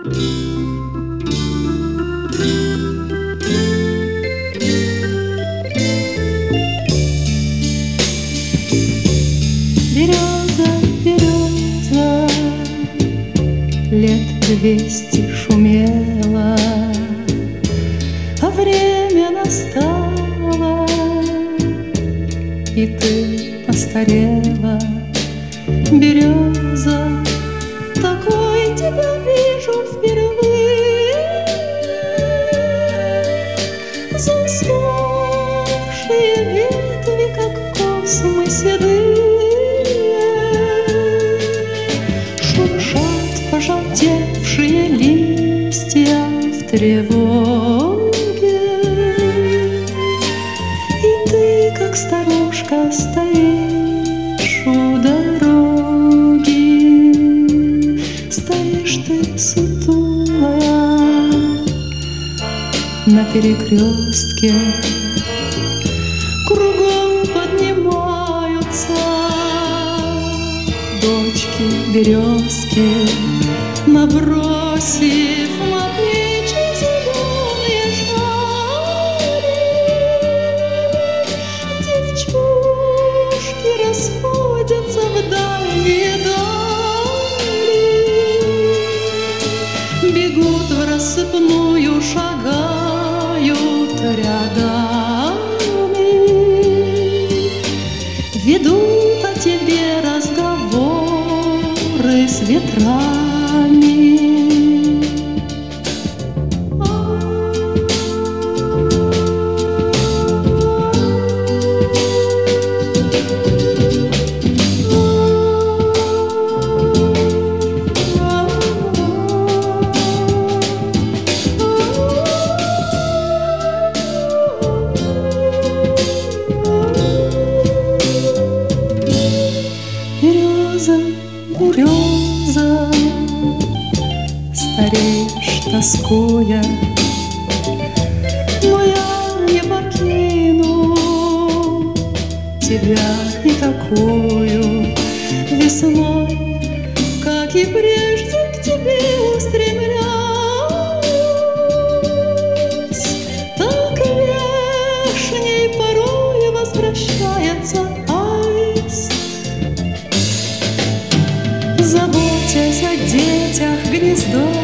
Береза, береза, лет 200 шумела, а время настало, и ты постарела. Береза, такой тебя вижу впервые. Засохшие ветви, как космы седые, шуршат пожелтевшие листья в тревоге. И ты, как старушка, стоишь у дороги. Стоишь ты сутулая на перекрестке. Кругом поднимаются дочки березки, набросив на плечи зеленые шали. Девчушки расходятся в дальние дали, бегут в рассыпную, шагают рядами, ведут о тебе разговоры с ветрами. Береза, береза, стареешь, тоскуя, но я не покину тебя и такую. Весной, как и прежде, к тебе устремляюсь. Так вешней порой возвращается аист, заботясь о детях, гнездо